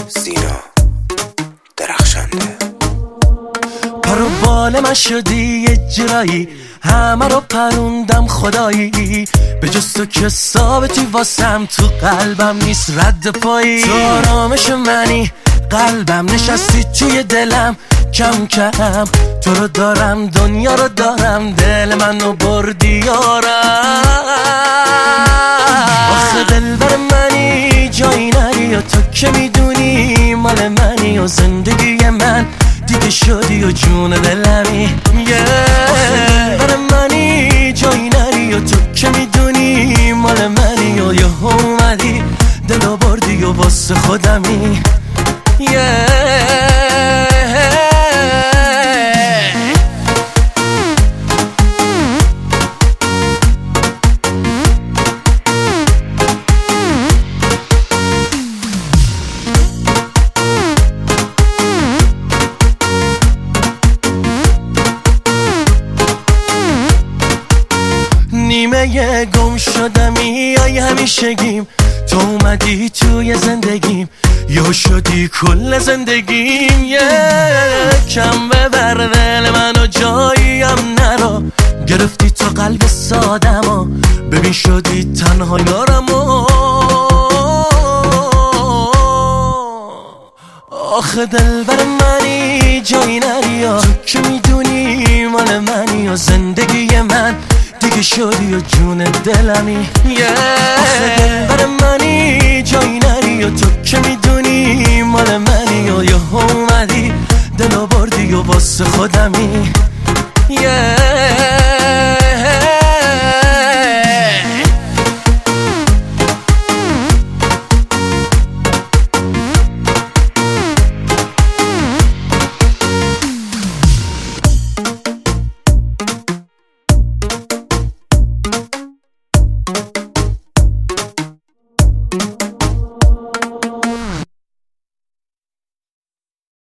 سینا درخشنده. پرو بال من شدی یه جرایی، همه رو پروندم خدایی، به جز تو که ثابتی واسم تو قلبم نیست رد پایی. تو آرامش منی، قلبم نشستی توی دلم، کم کم تو رو دارم دنیا رو دارم، دل منو بردی یارم. آخه دلبر منی جایی نری و تو که میدونی مال منی و زندگی من دیگه شدی و جون دلمی. آخه دلبر منی جایی نری و تو که میدونی مال منی و یه اومدی دلو بردی و واسه خودمی. نیمه گم شدمی یا همیشگیم، تو اومدی توی زندگیم یا شدی کل زندگیم. کم ببر دل منو جاییم نرا، گرفتی تو قلب سادمو، ببین شدی تنها یارمو. آخه دلبر منی جایی نری، تو که میدونی مال منی و زندگی من دیگه شدی و جون دلمی. آخه دلبر منی جایی نری و تو که میدونی مال منی و یه اومدی دلو بردی و واسه خودمی.